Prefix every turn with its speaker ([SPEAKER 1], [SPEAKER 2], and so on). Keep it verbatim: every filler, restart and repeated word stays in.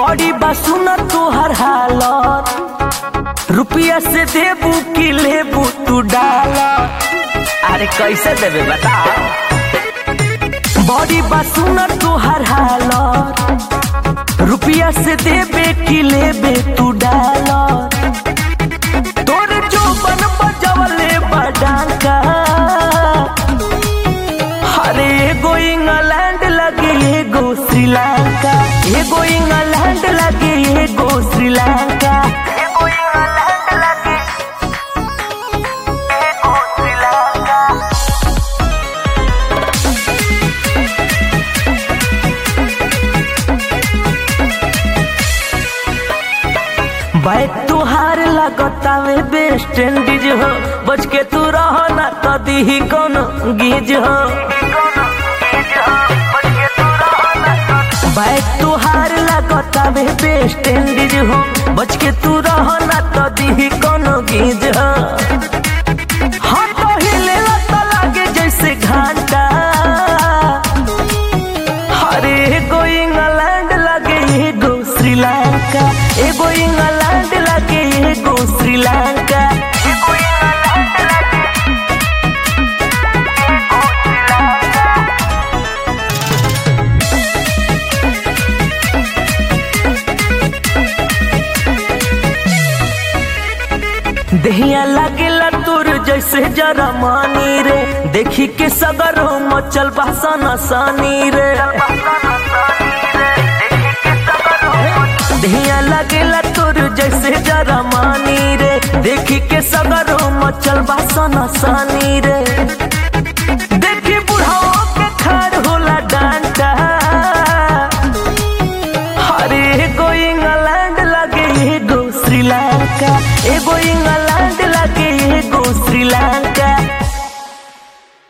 [SPEAKER 1] बड़ी बासुना तोहर हालत, रुपया से देबू कि लेबू तू डालत। अरे कैसे देबे बता। बड़ी बासुना तोहर हालत, रुपया से देबे कि लेबे तू डालत। तोर जो बन बजवले बडांका, अरे एगो इंग्लैंड लगे एगो श्रीलंका, एगो इंग्लैंड लगे एगो श्रीलंका, एगो इंग्लैंड लगे एगो श्रीलंका। बैग तुहार लगतावे वेस्ट इंडीज हो, बच के तू रहो ना तो दी कोनो गीज हो। बैग तुहार लगतावे वेस्ट इंडीज हो, बच के तू रहो ना तो दी कोनो गीज हो। हाँ तो हिले तो लागे जैसे घंटा, अरे एगो इंग्लैंड लगे एगो श्रीलंका, एगो इंग्लैंड लगे एगो श्रीलंका, एगो इंग्लैंड लगे एगो श्रीलंका। देहिया लागेला तोर जैसे जरमानी रे, देखी के सगर हो मचल बासन आसानी रे। देहिया लागेला तोर जैसे जरमानी रे, देखी के सगर हो मचल बासन आसानी रे।